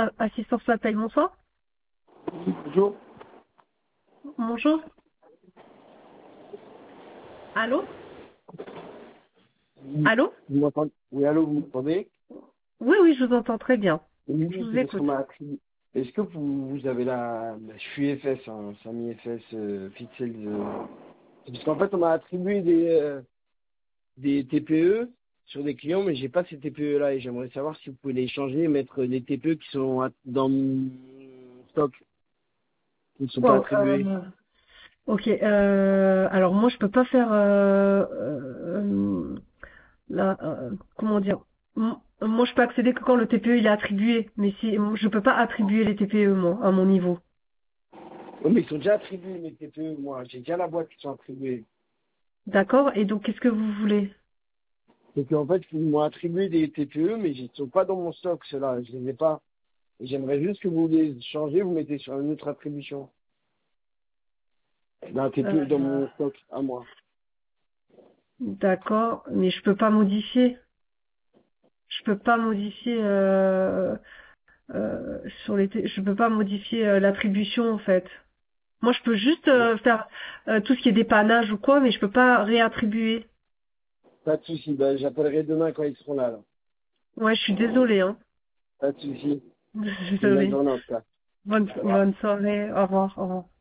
Assistance à paye, bonsoir. Bonjour. Bonjour. Allô? Allô? Vous m'entendez? Oui, allô, vous m'entendez? Oui, oui, je vous entends très bien. Je Oui, vous c'est parce qu'on écoute. m'a attribué. Est-ce que vous avez je suis FS, hein, Samy FS, Fixel. C'est parce qu'en fait, on m'a attribué des TPE sur des clients, mais j'ai pas ces TPE-là et j'aimerais savoir si vous pouvez les changer et mettre des TPE qui sont dans mon stock, qui ne sont pas Wow, attribués. ok. Alors moi, je peux pas faire comment dire? Moi, je peux accéder que quand le TPE il est attribué, mais si je peux pas attribuer les TPE moi à mon niveau. Oui, mais ils sont déjà attribués, mes TPE, moi. J'ai déjà la boîte qui sont attribués. D'accord? Et donc, qu'est-ce que vous voulez? Donc en fait, ils m'ont attribué des TPE, mais ils ne sont pas dans mon stock, ceux-là. Je les ai pas. Et j'aimerais juste que vous les changez, vous mettez sur une autre attribution. D'un TPE dans Euh, mon stock à moi. d'accord, mais je peux pas modifier. Je peux pas modifier je peux pas modifier l'attribution en fait. Moi, je peux juste Bon, faire tout ce qui est dépannage ou quoi, mais je peux pas réattribuer. pas de souci. Ben, j'appellerai demain quand ils seront là, alors. Ouais, je suis désolée, hein. Pas de souci. Une bonne Désolée. journée en tout cas. Au revoir. Bonne soirée. Au revoir. Au revoir.